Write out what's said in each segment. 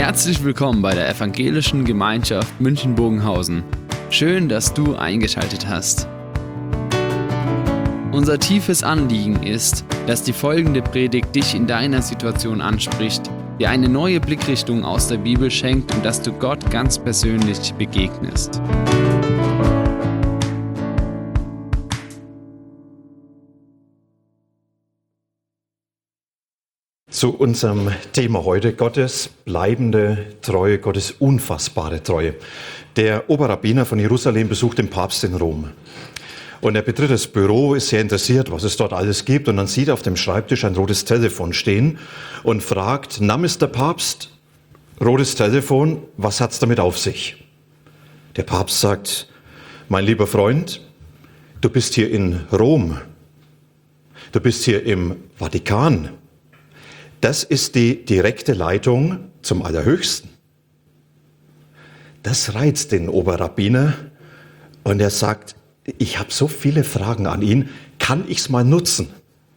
Herzlich willkommen bei der Evangelischen Gemeinschaft München-Bogenhausen. Schön, dass du eingeschaltet hast. Unser tiefes Anliegen ist, dass die folgende Predigt dich in deiner Situation anspricht, dir eine neue Blickrichtung aus der Bibel schenkt und dass du Gott ganz persönlich begegnest. Zu unserem Thema heute: Gottes bleibende Treue, Gottes unfassbare Treue. Der Oberrabbiner von Jerusalem besucht den Papst in Rom. Und er betritt das Büro, ist sehr interessiert, was es dort alles gibt. Und dann sieht er auf dem Schreibtisch ein rotes Telefon stehen und fragt: Na, Mr. Papst, rotes Telefon, was hat's damit auf sich? Der Papst sagt: Mein lieber Freund, du bist hier in Rom. Du bist hier im Vatikan. Das ist die direkte Leitung zum Allerhöchsten. Das reizt den Oberrabbiner und er sagt: Ich habe so viele Fragen an ihn, kann ich es mal nutzen?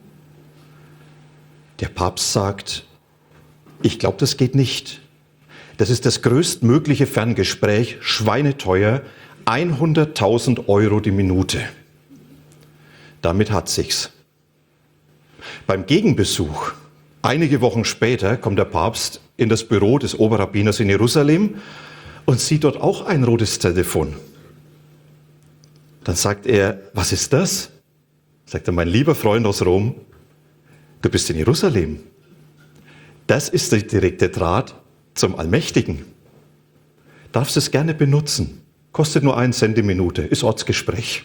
Der Papst sagt: Ich glaube, das geht nicht. Das ist das größtmögliche Ferngespräch, schweineteuer, 100.000 Euro die Minute. Damit hat sich's. Beim Gegenbesuch, einige Wochen später, kommt der Papst in das Büro des Oberrabbiners in Jerusalem und sieht dort auch ein rotes Telefon. Dann sagt er: Was ist das? Sagt er: Mein lieber Freund aus Rom, du bist in Jerusalem. Das ist der direkte Draht zum Allmächtigen. Darfst es gerne benutzen. Kostet nur 1 Cent die Minute, ist Ortsgespräch.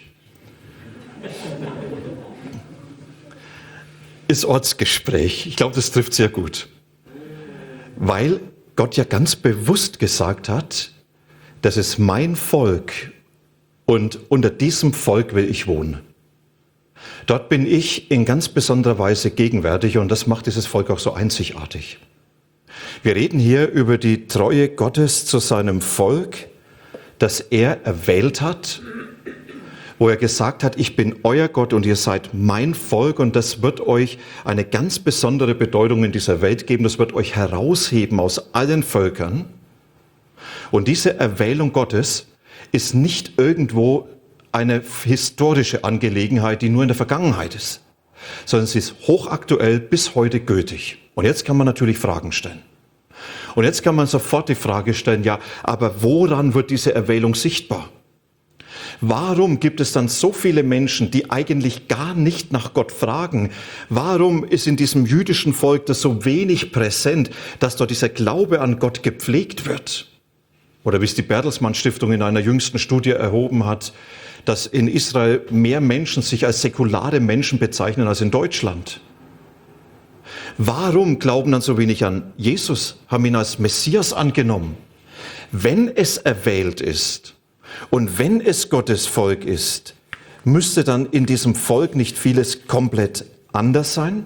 Ist Ortsgespräch. Ich glaube, das trifft sehr gut. Weil Gott ja ganz bewusst gesagt hat, das ist mein Volk und unter diesem Volk will ich wohnen. Dort bin ich in ganz besonderer Weise gegenwärtig und das macht dieses Volk auch so einzigartig. Wir reden hier über die Treue Gottes zu seinem Volk, das er erwählt hat, wo er gesagt hat: Ich bin euer Gott und ihr seid mein Volk und das wird euch eine ganz besondere Bedeutung in dieser Welt geben. Das wird euch herausheben aus allen Völkern. Und diese Erwählung Gottes ist nicht irgendwo eine historische Angelegenheit, die nur in der Vergangenheit ist, sondern sie ist hochaktuell bis heute gültig. Und jetzt kann man natürlich Fragen stellen. Und jetzt kann man sofort die Frage stellen: Ja, aber woran wird diese Erwählung sichtbar? Warum gibt es dann so viele Menschen, die eigentlich gar nicht nach Gott fragen? Warum ist in diesem jüdischen Volk das so wenig präsent, dass dort dieser Glaube an Gott gepflegt wird? Oder wie es die Bertelsmann Stiftung in einer jüngsten Studie erhoben hat, dass in Israel mehr Menschen sich als säkulare Menschen bezeichnen als in Deutschland. Warum glauben dann so wenig an Jesus, haben ihn als Messias angenommen? Wenn es erwählt ist und wenn es Gottes Volk ist, müsste dann in diesem Volk nicht vieles komplett anders sein?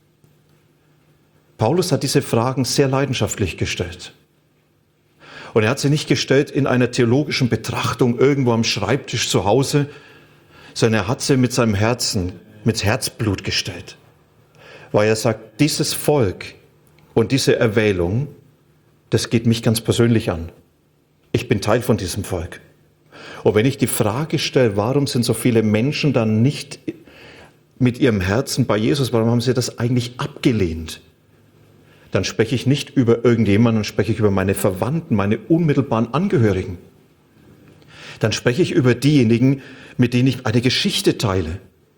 Paulus hat diese Fragen sehr leidenschaftlich gestellt. Und er hat sie nicht gestellt in einer theologischen Betrachtung irgendwo am Schreibtisch zu Hause, sondern er hat sie mit seinem Herzen, mit Herzblut gestellt. Weil er sagt: Dieses Volk und diese Erwählung, das geht mich ganz persönlich an. Ich bin Teil von diesem Volk. Und wenn ich die Frage stelle, warum sind so viele Menschen dann nicht mit ihrem Herzen bei Jesus, warum haben sie das eigentlich abgelehnt? Dann spreche ich nicht über irgendjemanden, dann spreche ich über meine Verwandten, meine unmittelbaren Angehörigen. Dann spreche ich über diejenigen, mit denen ich eine Geschichte teile.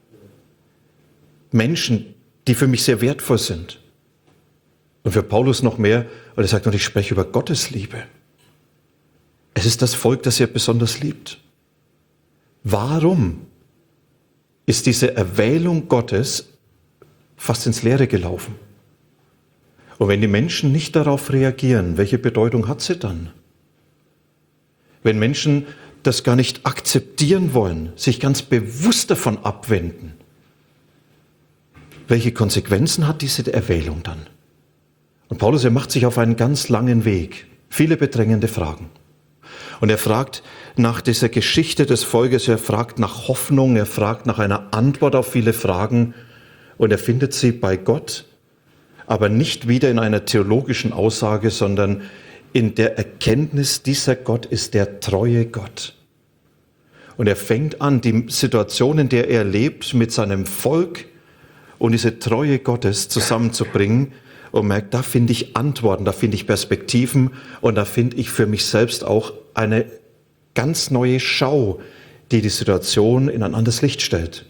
Menschen, die für mich sehr wertvoll sind. Und für Paulus noch mehr, und er sagt: Und ich spreche über Gottes Liebe. Es ist das Volk, das er besonders liebt. Warum ist diese Erwählung Gottes fast ins Leere gelaufen? Und wenn die Menschen nicht darauf reagieren, welche Bedeutung hat sie dann? Wenn Menschen das gar nicht akzeptieren wollen, sich ganz bewusst davon abwenden, welche Konsequenzen hat diese Erwählung dann? Und Paulus, er macht sich auf einen ganz langen Weg, viele bedrängende Fragen. Und er fragt nach dieser Geschichte des Volkes, er fragt nach Hoffnung, er fragt nach einer Antwort auf viele Fragen und er findet sie bei Gott, aber nicht wieder in einer theologischen Aussage, sondern in der Erkenntnis, dieser Gott ist der treue Gott. Und er fängt an, die Situation, in der er lebt, mit seinem Volk und diese Treue Gottes zusammenzubringen und merkt, da finde ich Antworten, da finde ich Perspektiven und da finde ich für mich selbst auch eine ganz neue Schau, die die Situation in ein anderes Licht stellt.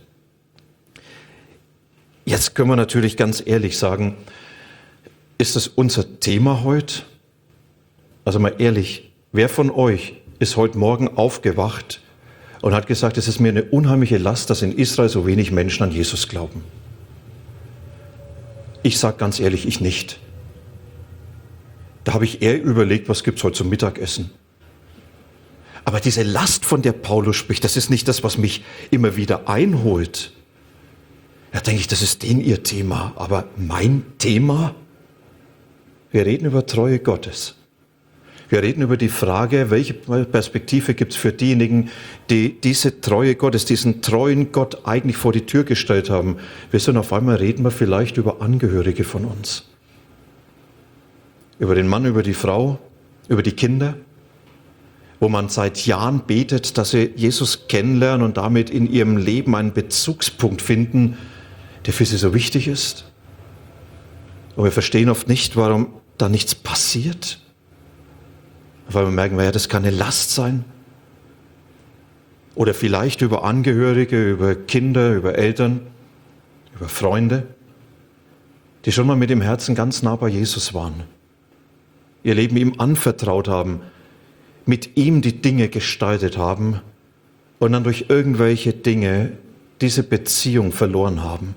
Jetzt können wir natürlich ganz ehrlich sagen, ist das unser Thema heute? Also mal ehrlich, wer von euch ist heute Morgen aufgewacht und hat gesagt, es ist mir eine unheimliche Last, dass in Israel so wenig Menschen an Jesus glauben? Ich sage ganz ehrlich, ich nicht. Da habe ich eher überlegt, was gibt es heute zum Mittagessen? Aber diese Last, von der Paulus spricht, das ist nicht das, was mich immer wieder einholt. Da denke ich, das ist denen ihr Thema. Aber mein Thema? Wir reden über Treue Gottes. Wir reden über die Frage, welche Perspektive gibt es für diejenigen, die diese Treue Gottes, diesen treuen Gott eigentlich vor die Tür gestellt haben. Und auf einmal reden wir vielleicht über Angehörige von uns. Über den Mann, über die Frau, über die Kinder, wo man seit Jahren betet, dass sie Jesus kennenlernen und damit in ihrem Leben einen Bezugspunkt finden, der für sie so wichtig ist. Und wir verstehen oft nicht, warum da nichts passiert. Weil wir merken, ja, das kann eine Last sein. Oder vielleicht über Angehörige, über Kinder, über Eltern, über Freunde, die schon mal mit dem Herzen ganz nah bei Jesus waren. Ihr Leben ihm anvertraut haben, mit ihm die Dinge gestaltet haben und dann durch irgendwelche Dinge diese Beziehung verloren haben.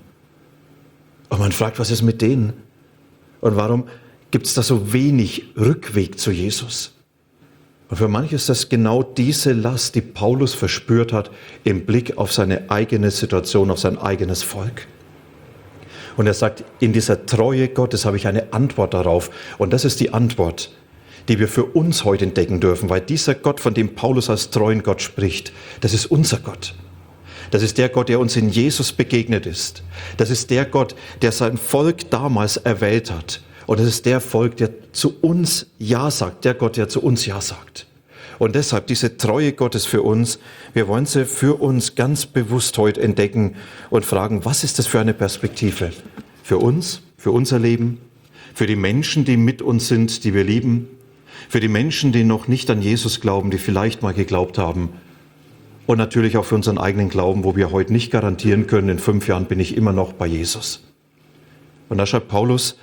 Und man fragt, was ist mit denen? Und warum gibt es da so wenig Rückweg zu Jesus? Und für manche ist das genau diese Last, die Paulus verspürt hat im Blick auf seine eigene Situation, auf sein eigenes Volk. Und er sagt, in dieser Treue Gottes habe ich eine Antwort darauf. Und das ist die Antwort, die wir für uns heute entdecken dürfen, weil dieser Gott, von dem Paulus als treuen Gott spricht, das ist unser Gott. Das ist der Gott, der uns in Jesus begegnet ist. Das ist der Gott, der sein Volk damals erwählt hat. Und es ist der Volk, der zu uns Ja sagt, der Gott, der zu uns Ja sagt. Und deshalb diese Treue Gottes für uns, wir wollen sie für uns ganz bewusst heute entdecken und fragen, was ist das für eine Perspektive? Für uns, für unser Leben, für die Menschen, die mit uns sind, die wir lieben, für die Menschen, die noch nicht an Jesus glauben, die vielleicht mal geglaubt haben und natürlich auch für unseren eigenen Glauben, wo wir heute nicht garantieren können, in 5 Jahren bin ich immer noch bei Jesus. Und da schreibt Paulus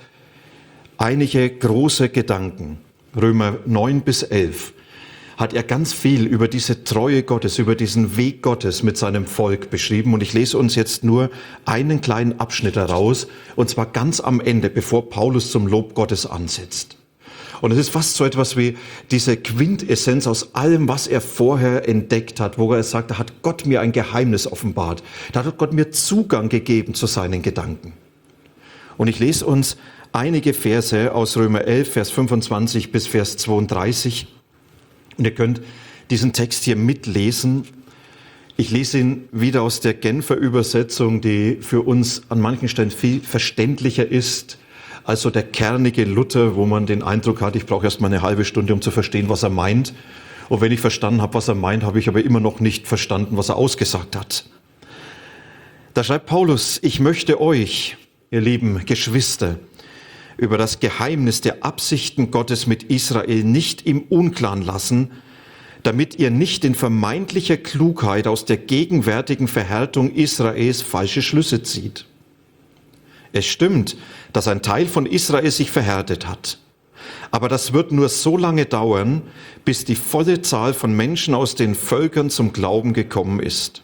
einige große Gedanken, Römer 9 bis 11, hat er ganz viel über diese Treue Gottes, über diesen Weg Gottes mit seinem Volk beschrieben. Und ich lese uns jetzt nur einen kleinen Abschnitt heraus, und zwar ganz am Ende, bevor Paulus zum Lob Gottes ansetzt. Und es ist fast so etwas wie diese Quintessenz aus allem, was er vorher entdeckt hat, wo er sagt, da hat Gott mir ein Geheimnis offenbart. Da hat Gott mir Zugang gegeben zu seinen Gedanken. Und ich lese uns einige Verse aus Römer 11, Vers 25 bis Vers 32. Und ihr könnt diesen Text hier mitlesen. Ich lese ihn wieder aus der Genfer Übersetzung, die für uns an manchen Stellen viel verständlicher ist als so der kernige Luther, wo man den Eindruck hat, ich brauche erst mal eine halbe Stunde, um zu verstehen, was er meint. Und wenn ich verstanden habe, was er meint, habe ich aber immer noch nicht verstanden, was er ausgesagt hat. Da schreibt Paulus, ich möchte euch, ihr lieben Geschwister, über das Geheimnis der Absichten Gottes mit Israel nicht im Unklaren lassen, damit ihr nicht in vermeintlicher Klugheit aus der gegenwärtigen Verhärtung Israels falsche Schlüsse zieht. Es stimmt, dass ein Teil von Israel sich verhärtet hat. Aber das wird nur so lange dauern, bis die volle Zahl von Menschen aus den Völkern zum Glauben gekommen ist.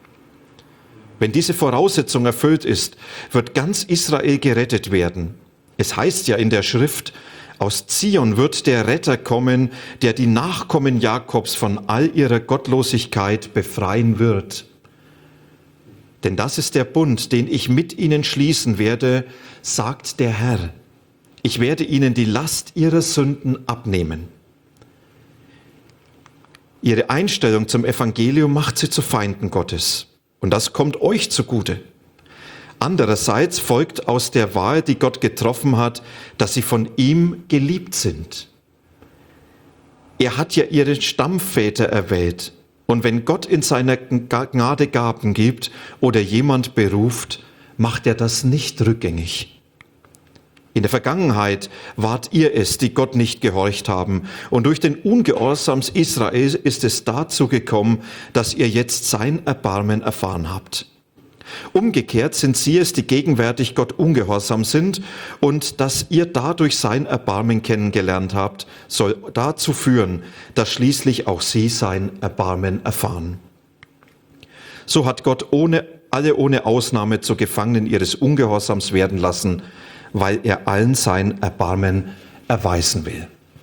Wenn diese Voraussetzung erfüllt ist, wird ganz Israel gerettet werden. Es heißt ja in der Schrift, aus Zion wird der Retter kommen, der die Nachkommen Jakobs von all ihrer Gottlosigkeit befreien wird. Denn das ist der Bund, den ich mit ihnen schließen werde, sagt der Herr. Ich werde ihnen die Last ihrer Sünden abnehmen. Ihre Einstellung zum Evangelium macht sie zu Feinden Gottes. Und das kommt euch zugute. Andererseits folgt aus der Wahl, die Gott getroffen hat, dass sie von ihm geliebt sind. Er hat ja ihre Stammväter erwählt. Und wenn Gott in seiner Gnade Gaben gibt oder jemand beruft, macht er das nicht rückgängig. In der Vergangenheit wart ihr es, die Gott nicht gehorcht haben. Und durch den Ungehorsam Israels ist es dazu gekommen, dass ihr jetzt sein Erbarmen erfahren habt. Umgekehrt sind sie es, die gegenwärtig Gott ungehorsam sind, und dass ihr dadurch sein Erbarmen kennengelernt habt, soll dazu führen, dass schließlich auch sie sein Erbarmen erfahren. So hat Gott alle ohne Ausnahme zu Gefangenen ihres Ungehorsams werden lassen, weil er allen sein Erbarmen erweisen will.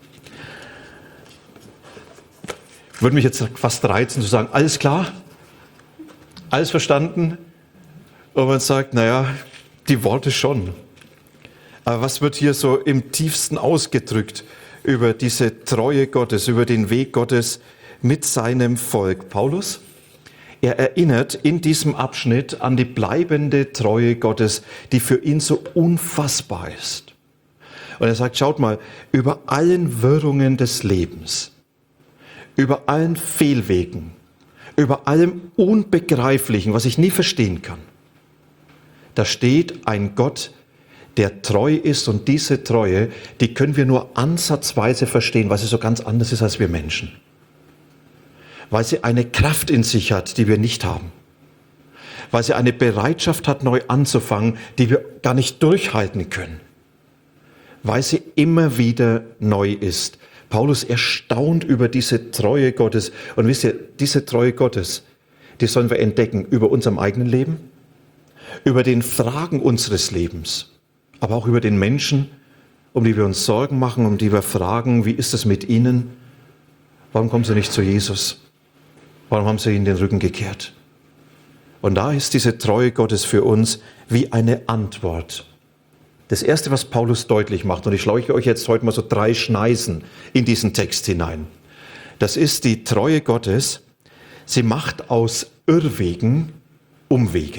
Würde mich jetzt fast reizen zu sagen, alles klar? Alles verstanden? Und man sagt, naja, die Worte schon. Aber was wird hier so im tiefsten ausgedrückt über diese Treue Gottes, über den Weg Gottes mit seinem Volk? Paulus, er erinnert in diesem Abschnitt an die bleibende Treue Gottes, die für ihn so unfassbar ist. Und er sagt, schaut mal, über allen Wirrungen des Lebens, über allen Fehlwegen, über allem Unbegreiflichen, was ich nie verstehen kann, da steht ein Gott, der treu ist, und diese Treue, die können wir nur ansatzweise verstehen, weil sie so ganz anders ist als wir Menschen. Weil sie eine Kraft in sich hat, die wir nicht haben. Weil sie eine Bereitschaft hat, neu anzufangen, die wir gar nicht durchhalten können. Weil sie immer wieder neu ist. Paulus erstaunt über diese Treue Gottes. Und wisst ihr, diese Treue Gottes, die sollen wir entdecken über unserem eigenen Leben, über den Fragen unseres Lebens, aber auch über den Menschen, um die wir uns Sorgen machen, um die wir fragen, wie ist es mit ihnen? Warum kommen sie nicht zu Jesus? Warum haben sie ihnen den Rücken gekehrt? Und da ist diese Treue Gottes für uns wie eine Antwort. Das Erste, was Paulus deutlich macht, und ich schleuche euch jetzt heute mal so 3 Schneisen in diesen Text hinein, das ist die Treue Gottes. Sie macht aus Irrwegen Umwege.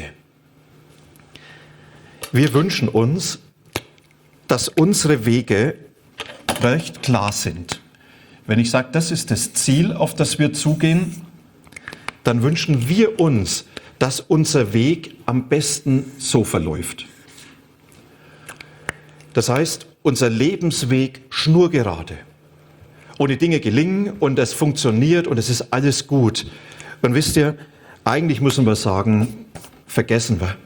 Wir wünschen uns, dass unsere Wege recht klar sind. Wenn ich sage, das ist das Ziel, auf das wir zugehen, dann wünschen wir uns, dass unser Weg am besten so verläuft. Das heißt, unser Lebensweg schnurgerade. Und die Dinge gelingen und es funktioniert und es ist alles gut. Und wisst ihr, eigentlich müssen wir sagen, vergessen wir.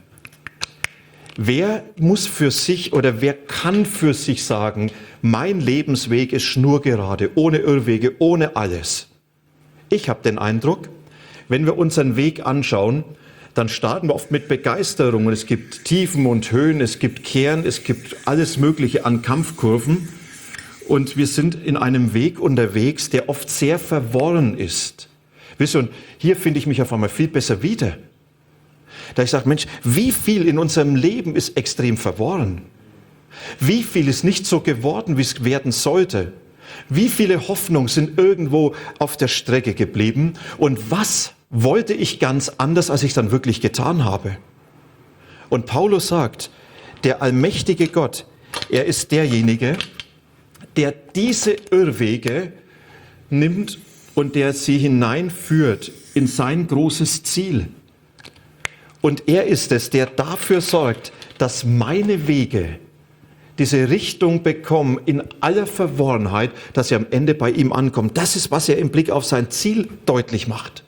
Wer muss für sich oder wer kann für sich sagen, mein Lebensweg ist schnurgerade, ohne Irrwege, ohne alles? Ich habe den Eindruck, wenn wir unseren Weg anschauen, dann starten wir oft mit Begeisterung und es gibt Tiefen und Höhen, es gibt Kehren, es gibt alles Mögliche an Kampfkurven und wir sind in einem Weg unterwegs, der oft sehr verworren ist. Wisst ihr, und hier finde ich mich auf einmal viel besser wieder. Da ich sage, Mensch, wie viel in unserem Leben ist extrem verworren? Wie viel ist nicht so geworden, wie es werden sollte? Wie viele Hoffnungen sind irgendwo auf der Strecke geblieben? Und was wollte ich ganz anders, als ich dann wirklich getan habe? Und Paulus sagt, der allmächtige Gott, er ist derjenige, der diese Irrwege nimmt und der sie hineinführt in sein großes Ziel. Und er ist es, der dafür sorgt, dass meine Wege diese Richtung bekommen in aller Verworrenheit, dass sie am Ende bei ihm ankommen. Das ist, was er im Blick auf sein Ziel deutlich macht.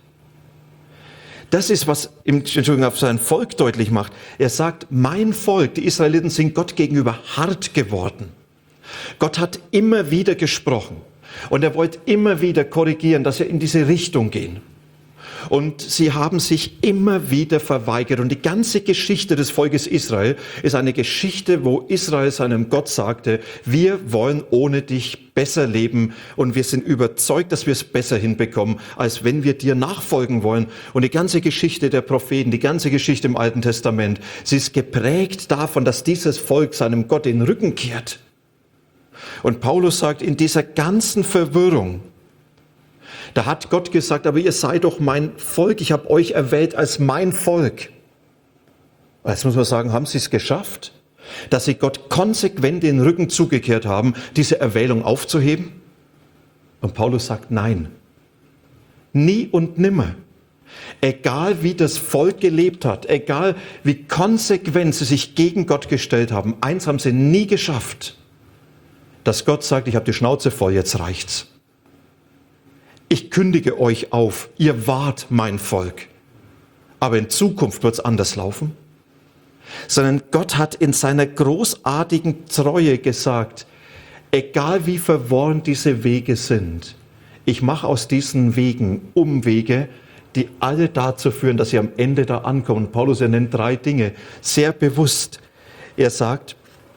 Das ist, was auf sein Volk deutlich macht. Er sagt, mein Volk, die Israeliten, sind Gott gegenüber hart geworden. Gott hat immer wieder gesprochen und er wollte immer wieder korrigieren, dass wir in diese Richtung gehen. Und sie haben sich immer wieder verweigert. Und die ganze Geschichte des Volkes Israel ist eine Geschichte, wo Israel seinem Gott sagte, wir wollen ohne dich besser leben und wir sind überzeugt, dass wir es besser hinbekommen, als wenn wir dir nachfolgen wollen. Und die ganze Geschichte der Propheten, die ganze Geschichte im Alten Testament, sie ist geprägt davon, dass dieses Volk seinem Gott den Rücken kehrt. Und Paulus sagt, in dieser ganzen Verwirrung, da hat Gott gesagt, aber ihr seid doch mein Volk, ich habe euch erwählt als mein Volk. Jetzt muss man sagen, haben sie es geschafft, dass sie Gott konsequent den Rücken zugekehrt haben, diese Erwählung aufzuheben? Und Paulus sagt, nein, nie und nimmer. Egal wie das Volk gelebt hat, egal wie konsequent sie sich gegen Gott gestellt haben, eins haben sie nie geschafft, dass Gott sagt, ich habe die Schnauze voll, jetzt reicht's. Ich kündige euch auf, ihr wart mein Volk. Aber in Zukunft wird es anders laufen. Sondern Gott hat in seiner großartigen Treue gesagt, egal wie verworren diese Wege sind, ich mache aus diesen Wegen Umwege, die alle dazu führen, dass sie am Ende da ankommen. Paulus, er nennt 3 Dinge, sehr bewusst. Er sagt,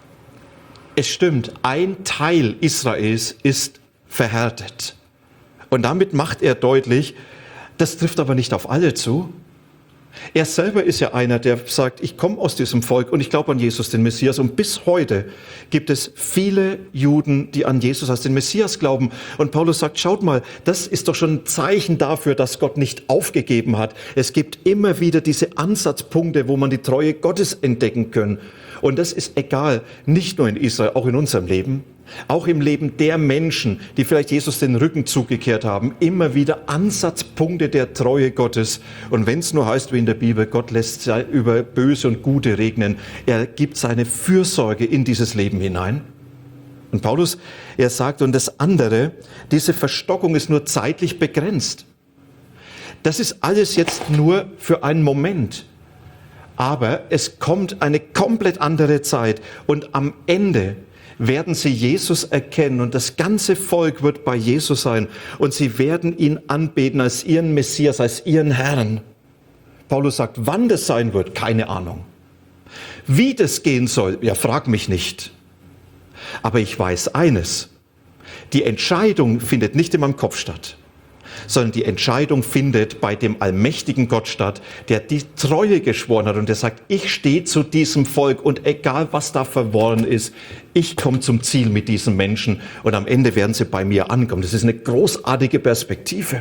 es stimmt, ein Teil Israels ist verhärtet. Und damit macht er deutlich, das trifft aber nicht auf alle zu. Er selber ist ja einer, der sagt, ich komme aus diesem Volk und ich glaube an Jesus, den Messias. Und bis heute gibt es viele Juden, die an Jesus als den Messias glauben. Und Paulus sagt, schaut mal, das ist doch schon ein Zeichen dafür, dass Gott nicht aufgegeben hat. Es gibt immer wieder diese Ansatzpunkte, wo man die Treue Gottes entdecken kann. Und das ist egal, nicht nur in Israel, auch in unserem Leben. Auch im Leben der Menschen, die vielleicht Jesus den Rücken zugekehrt haben, immer wieder Ansatzpunkte der Treue Gottes. Und wenn es nur heißt, wie in der Bibel, Gott lässt über Böse und Gute regnen, er gibt seine Fürsorge in dieses Leben hinein. Und Paulus, er sagt, und das andere, diese Verstockung ist nur zeitlich begrenzt. Das ist alles jetzt nur für einen Moment. Aber es kommt eine komplett andere Zeit und am Ende werden sie Jesus erkennen und das ganze Volk wird bei Jesus sein und sie werden ihn anbeten als ihren Messias, als ihren Herrn. Paulus sagt, wann das sein wird, keine Ahnung. Wie das gehen soll, ja, frag mich nicht. Aber ich weiß eines, die Entscheidung findet nicht in meinem Kopf statt, sondern die Entscheidung findet bei dem allmächtigen Gott statt, der die Treue geschworen hat und der sagt, ich stehe zu diesem Volk und egal was da verworren ist, ich komme zum Ziel mit diesen Menschen und am Ende werden sie bei mir ankommen. Das ist eine großartige Perspektive.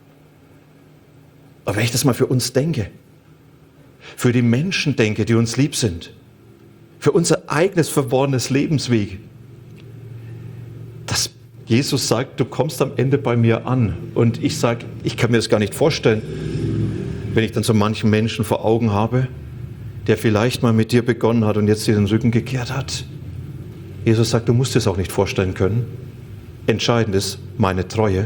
Aber wenn ich das mal für uns denke, für die Menschen denke, die uns lieb sind, für unser eigenes verworrenes Lebensweg, dass Jesus sagt, du kommst am Ende bei mir an. Und ich sage, ich kann mir das gar nicht vorstellen, wenn ich dann so manchen Menschen vor Augen habe, der vielleicht mal mit dir begonnen hat und jetzt dir den Rücken gekehrt hat. Jesus sagt, du musst es auch nicht vorstellen können. Entscheidend ist meine Treue.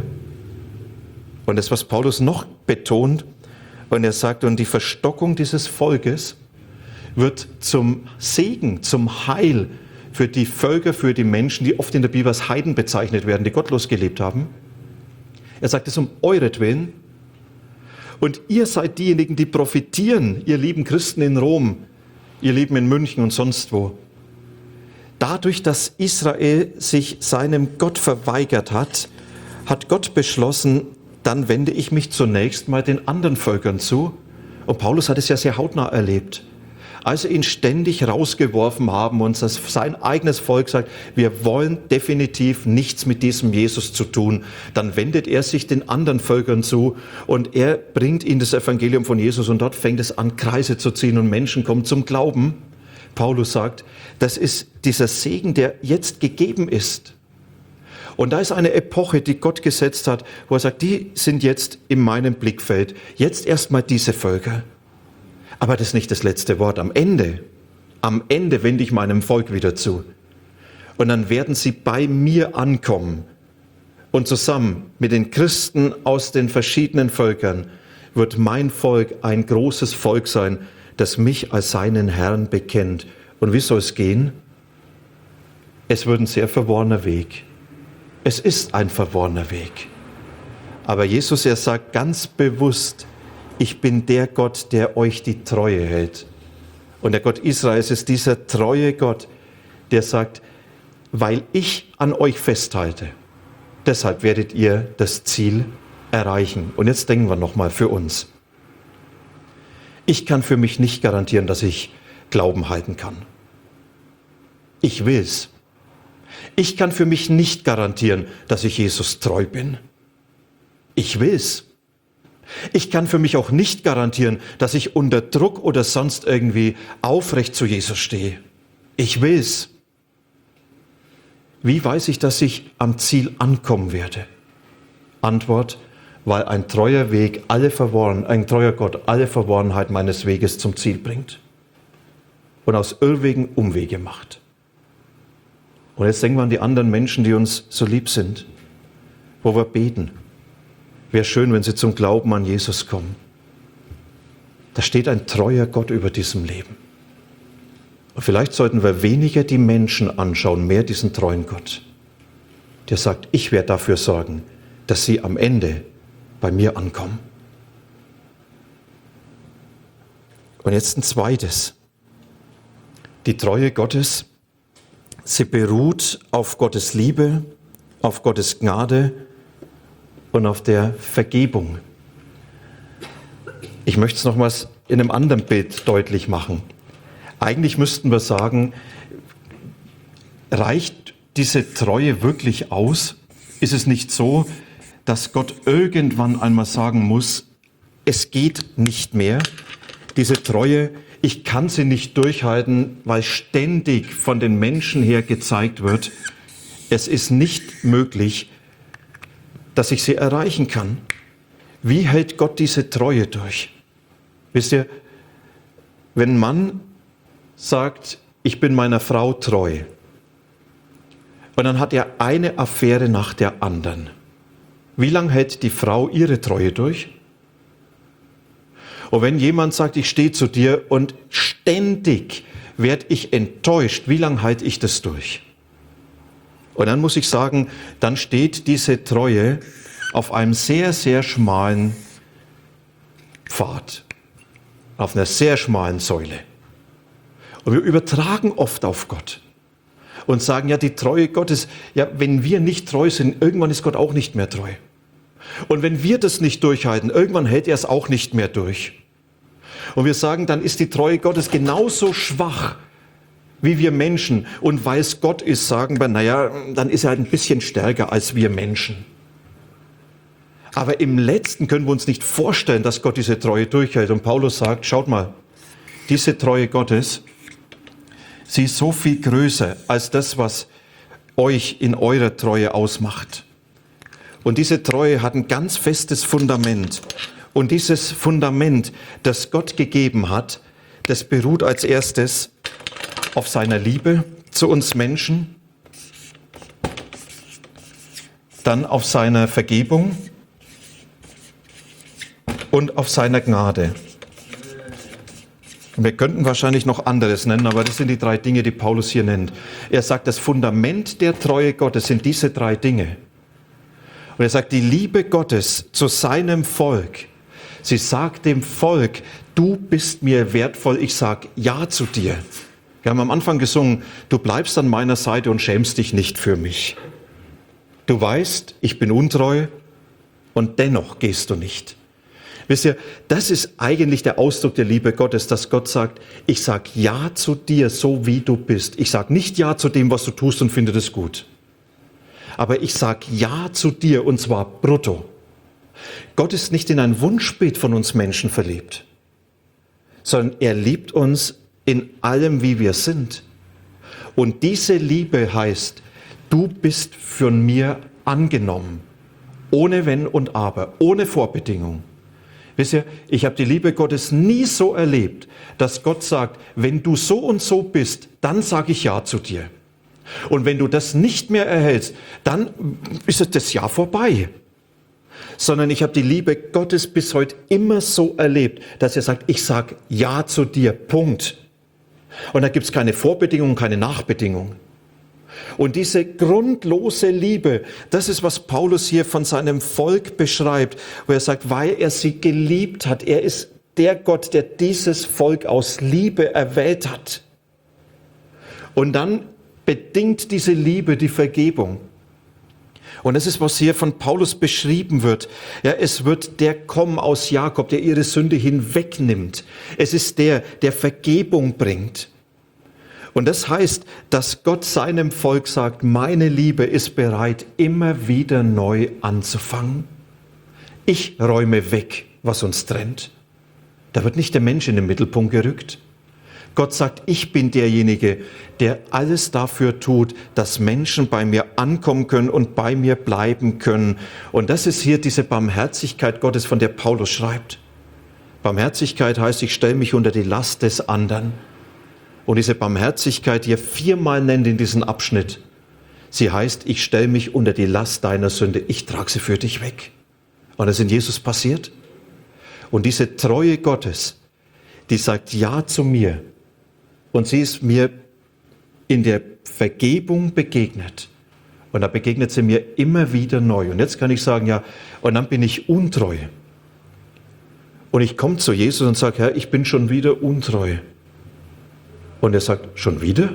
Und das, was Paulus noch betont, und er sagt, und die Verstockung dieses Volkes wird zum Segen, zum Heil für die Völker, für die Menschen, die oft in der Bibel als Heiden bezeichnet werden, die gottlos gelebt haben. Er sagt es um euretwillen. Und ihr seid diejenigen, die profitieren, ihr lieben Christen in Rom, ihr Lieben in München und sonst wo. Dadurch, dass Israel sich seinem Gott verweigert hat, hat Gott beschlossen, dann wende ich mich zunächst mal den anderen Völkern zu. Und Paulus hat es ja sehr hautnah erlebt. Als sie ihn ständig rausgeworfen haben und sein eigenes Volk sagt, wir wollen definitiv nichts mit diesem Jesus zu tun, dann wendet er sich den anderen Völkern zu und er bringt ihnen das Evangelium von Jesus und dort fängt es an, Kreise zu ziehen und Menschen kommen zum Glauben. Paulus sagt, das ist dieser Segen, der jetzt gegeben ist. Und da ist eine Epoche, die Gott gesetzt hat, wo er sagt, die sind jetzt in meinem Blickfeld. Jetzt erstmal diese Völker. Aber das ist nicht das letzte Wort. Am Ende wende ich meinem Volk wieder zu. Und dann werden sie bei mir ankommen. Und zusammen mit den Christen aus den verschiedenen Völkern wird mein Volk ein großes Volk sein, das mich als seinen Herrn bekennt. Und wie soll es gehen? Es wird ein sehr verworrener Weg. Es ist ein verworrener Weg. Aber Jesus, er sagt ganz bewusst, ich bin der Gott, der euch die Treue hält. Und der Gott Israels ist dieser treue Gott, der sagt, weil ich an euch festhalte, deshalb werdet ihr das Ziel erreichen. Und jetzt denken wir nochmal für uns. Ich kann für mich nicht garantieren, dass ich Glauben halten kann. Ich will's. Ich kann für mich nicht garantieren, dass ich Jesus treu bin. Ich will's. Ich kann für mich auch nicht garantieren, dass ich unter Druck oder sonst irgendwie aufrecht zu Jesus stehe. Ich will's. Wie weiß ich, dass ich am Ziel ankommen werde? Antwort, weil ein treuer Weg ein treuer Gott alle Verworrenheit meines Weges zum Ziel bringt und aus Irrwegen Umwege macht. Und jetzt denken wir an die anderen Menschen, die uns so lieb sind, wo wir beten. Wäre schön, wenn sie zum Glauben an Jesus kommen. Da steht ein treuer Gott über diesem Leben. Und vielleicht sollten wir weniger die Menschen anschauen, mehr diesen treuen Gott, der sagt, ich werde dafür sorgen, dass sie am Ende bei mir ankommen. Und jetzt ein zweites. Die Treue Gottes, sie beruht auf Gottes Liebe, auf Gottes Gnade und auf der Vergebung. Ich möchte es nochmals in einem anderen Bild deutlich machen. Eigentlich müssten wir sagen, reicht diese Treue wirklich aus? Ist es nicht so, dass Gott irgendwann einmal sagen muss, es geht nicht mehr? Diese Treue, ich kann sie nicht durchhalten, weil ständig von den Menschen her gezeigt wird, es ist nicht möglich, dass ich sie erreichen kann. Wie hält Gott diese Treue durch? Wisst ihr, wenn ein Mann sagt, ich bin meiner Frau treu, und dann hat er eine Affäre nach der anderen, wie lange hält die Frau ihre Treue durch? Und wenn jemand sagt, ich stehe zu dir und ständig werde ich enttäuscht, wie lange halte ich das durch? Und dann muss ich sagen, dann steht diese Treue auf einem sehr, sehr schmalen Pfad, auf einer sehr schmalen Säule. Und wir übertragen oft auf Gott und sagen, ja, die Treue Gottes, ja, wenn wir nicht treu sind, irgendwann ist Gott auch nicht mehr treu. Und wenn wir das nicht durchhalten, irgendwann hält er es auch nicht mehr durch. Und wir sagen, dann ist die Treue Gottes genauso schwach wie wir Menschen. Und weil es Gott ist, sagen wir, naja, dann ist er halt ein bisschen stärker als wir Menschen. Aber im Letzten können wir uns nicht vorstellen, dass Gott diese Treue durchhält. Und Paulus sagt, schaut mal, diese Treue Gottes, sie ist so viel größer als das, was euch in eurer Treue ausmacht. Und diese Treue hat ein ganz festes Fundament. Und dieses Fundament, das Gott gegeben hat, das beruht als erstes auf seiner Liebe zu uns Menschen, dann auf seiner Vergebung und auf seiner Gnade. Wir könnten wahrscheinlich noch anderes nennen, aber das sind die 3 Dinge, die Paulus hier nennt. Er sagt, das Fundament der Treue Gottes sind diese 3 Dinge. Und er sagt, die Liebe Gottes zu seinem Volk. Sie sagt dem Volk, du bist mir wertvoll, ich sag Ja zu dir. Wir haben am Anfang gesungen, du bleibst an meiner Seite und schämst dich nicht für mich. Du weißt, ich bin untreu und dennoch gehst du nicht. Wisst ihr, das ist eigentlich der Ausdruck der Liebe Gottes, dass Gott sagt, ich sag Ja zu dir, so wie du bist. Ich sag nicht Ja zu dem, was du tust und finde das gut. Aber ich sag Ja zu dir und zwar brutto. Gott ist nicht in ein Wunschbild von uns Menschen verliebt, sondern er liebt uns in allem, wie wir sind. Und diese Liebe heißt, du bist von mir angenommen, ohne Wenn und Aber, ohne Vorbedingung. Wisst ihr, ich habe die Liebe Gottes nie so erlebt, dass Gott sagt, wenn du so und so bist, dann sage ich Ja zu dir. Und wenn du das nicht mehr erhältst, dann ist das Jahr vorbei. Sondern ich habe die Liebe Gottes bis heute immer so erlebt, dass er sagt, ich sage Ja zu dir, Punkt. Und da gibt es keine Vorbedingung, keine Nachbedingung. Und diese grundlose Liebe, das ist, was Paulus hier von seinem Volk beschreibt, wo er sagt, weil er sie geliebt hat. Er ist der Gott, der dieses Volk aus Liebe erwählt hat. Und dann bedingt diese Liebe die Vergebung. Und das ist, was hier von Paulus beschrieben wird. Ja, es wird der kommen aus Jakob, der ihre Sünde hinwegnimmt. Es ist der Vergebung bringt. Und das heißt, dass Gott seinem Volk sagt, meine Liebe ist bereit, immer wieder neu anzufangen. Ich räume weg, was uns trennt. Da wird nicht der Mensch in den Mittelpunkt gerückt. Gott sagt, ich bin derjenige, der alles dafür tut, dass Menschen bei mir ankommen können und bei mir bleiben können. Und das ist hier diese Barmherzigkeit Gottes, von der Paulus schreibt. Barmherzigkeit heißt, ich stelle mich unter die Last des anderen. Und diese Barmherzigkeit, die er 4-mal nennt in diesem Abschnitt, sie heißt, ich stelle mich unter die Last deiner Sünde, ich trage sie für dich weg. Und das ist in Jesus passiert. Und diese Treue Gottes, die sagt Ja zu mir. Und sie ist mir in der Vergebung begegnet. Und da begegnet sie mir immer wieder neu. Und jetzt kann ich sagen, ja, und dann bin ich untreu. Und ich komme zu Jesus und sage, Herr, ich bin schon wieder untreu. Und er sagt, schon wieder?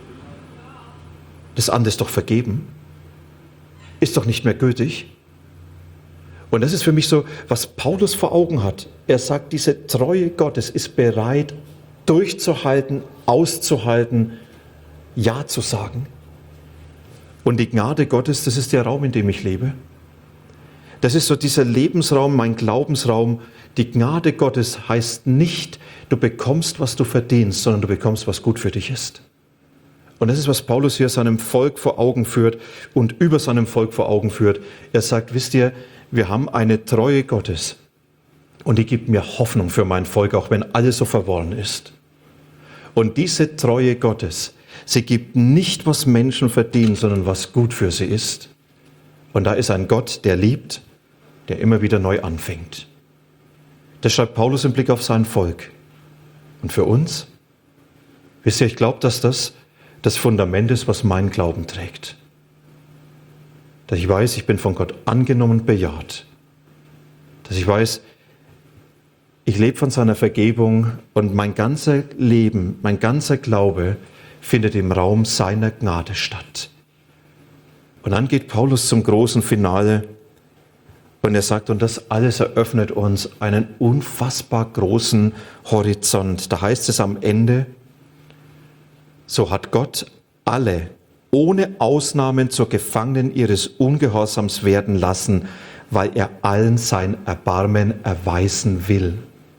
Das andere ist doch vergeben. Ist doch nicht mehr gültig. Und das ist für mich so, was Paulus vor Augen hat. Er sagt, diese Treue Gottes ist bereit, durchzuhalten, auszuhalten, Ja zu sagen. Und die Gnade Gottes, das ist der Raum, in dem ich lebe. Das ist so dieser Lebensraum, mein Glaubensraum. Die Gnade Gottes heißt nicht, du bekommst, was du verdienst, sondern du bekommst, was gut für dich ist. Und das ist, was Paulus hier seinem Volk vor Augen führt und über seinem Volk vor Augen führt. Er sagt, wisst ihr, wir haben eine Treue Gottes und die gibt mir Hoffnung für mein Volk, auch wenn alles so verworren ist. Und diese Treue Gottes, sie gibt nicht, was Menschen verdienen, sondern was gut für sie ist. Und da ist ein Gott, der liebt, der immer wieder neu anfängt. Das schreibt Paulus im Blick auf sein Volk. Und für uns? Wisst ihr, ich glaube, dass das Fundament ist, was mein Glauben trägt. Dass ich weiß, ich bin von Gott angenommen und bejaht. Dass ich weiß, ich lebe von seiner Vergebung und mein ganzer Leben, mein ganzer Glaube findet im Raum seiner Gnade statt. Und dann geht Paulus zum großen Finale und er sagt, und das alles eröffnet uns einen unfassbar großen Horizont. Da heißt es am Ende, so hat Gott alle ohne Ausnahmen zur Gefangenen ihres Ungehorsams werden lassen, weil er allen sein Erbarmen erweisen will.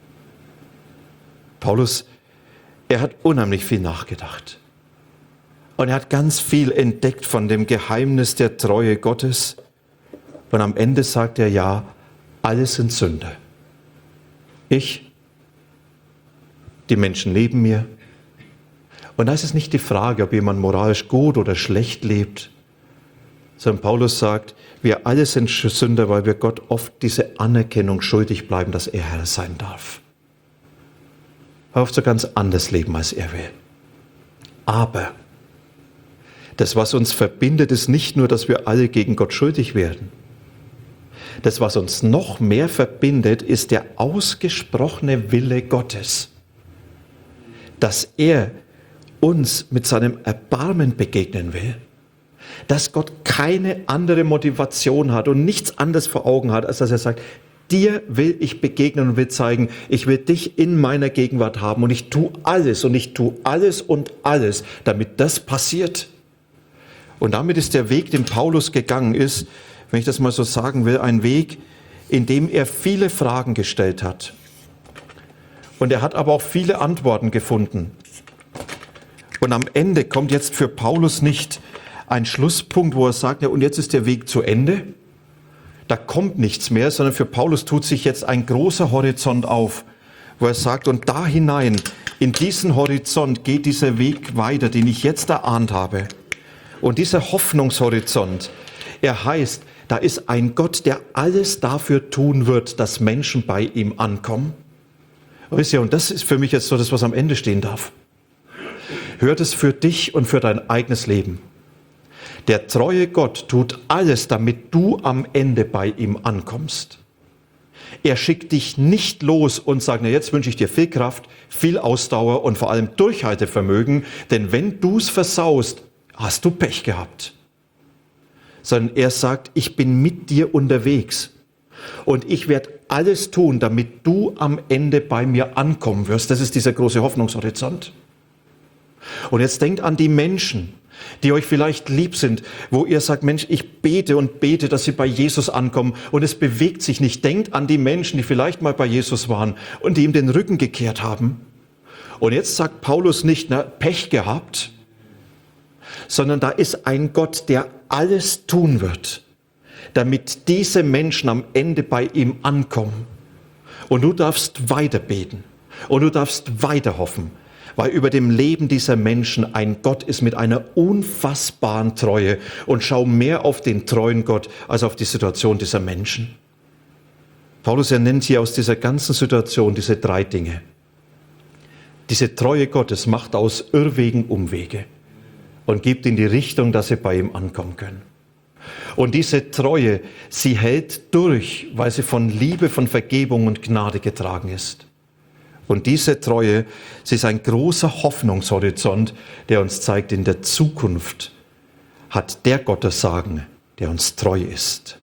Paulus, er hat unheimlich viel nachgedacht. Und er hat ganz viel entdeckt von dem Geheimnis der Treue Gottes. Und am Ende sagt er, ja, alle sind Sünder. Ich, die Menschen neben mir. Und da ist es nicht die Frage, ob jemand moralisch gut oder schlecht lebt, sondern Paulus sagt, wir alle sind Sünder, weil wir Gott oft diese Anerkennung schuldig bleiben, dass er Herr sein darf. Wir oft so ganz anders leben, als er will. Aber das, was uns verbindet, ist nicht nur, dass wir alle gegen Gott schuldig werden. Das, was uns noch mehr verbindet, ist der ausgesprochene Wille Gottes, dass er uns mit seinem Erbarmen begegnen will, dass Gott keine andere Motivation hat und nichts anderes vor Augen hat, als dass er sagt, dir will ich begegnen und will zeigen, ich will dich in meiner Gegenwart haben und ich tue alles und alles, damit das passiert. Und damit ist der Weg, den Paulus gegangen ist, wenn ich das mal so sagen will, ein Weg, in dem er viele Fragen gestellt hat. Und er hat aber auch viele Antworten gefunden. Und am Ende kommt jetzt für Paulus nicht ein Schlusspunkt, wo er sagt, ja, und jetzt ist der Weg zu Ende. Da kommt nichts mehr, sondern für Paulus tut sich jetzt ein großer Horizont auf, wo er sagt, und da hinein, in diesen Horizont geht dieser Weg weiter, den ich jetzt erahnt habe. Und dieser Hoffnungshorizont, er heißt, da ist ein Gott, der alles dafür tun wird, dass Menschen bei ihm ankommen. Wisst ihr, und das ist für mich jetzt so das, was am Ende stehen darf. Hört es für dich und für dein eigenes Leben. Der treue Gott tut alles, damit du am Ende bei ihm ankommst. Er schickt dich nicht los und sagt, na, jetzt wünsche ich dir viel Kraft, viel Ausdauer und vor allem Durchhaltevermögen, denn wenn du es versaust, hast du Pech gehabt. Sondern er sagt, ich bin mit dir unterwegs und ich werde alles tun, damit du am Ende bei mir ankommen wirst. Das ist dieser große Hoffnungshorizont. Und jetzt denkt an die Menschen, die euch vielleicht lieb sind, wo ihr sagt, Mensch, ich bete und bete, dass sie bei Jesus ankommen und es bewegt sich nicht. Denkt an die Menschen, die vielleicht mal bei Jesus waren und die ihm den Rücken gekehrt haben. Und jetzt sagt Paulus nicht, na, Pech gehabt, sondern da ist ein Gott, der alles tun wird, damit diese Menschen am Ende bei ihm ankommen. Und du darfst weiter beten und du darfst weiter hoffen, weil über dem Leben dieser Menschen ein Gott ist mit einer unfassbaren Treue. Und schau mehr auf den treuen Gott als auf die Situation dieser Menschen. Paulus nennt hier aus dieser ganzen Situation diese 3 Dinge. Diese Treue Gottes macht aus Irrwegen Umwege und gibt in die Richtung, dass sie bei ihm ankommen können. Und diese Treue, sie hält durch, weil sie von Liebe, von Vergebung und Gnade getragen ist. Und diese Treue, sie ist ein großer Hoffnungshorizont, der uns zeigt, in der Zukunft hat der Gott das Sagen, der uns treu ist.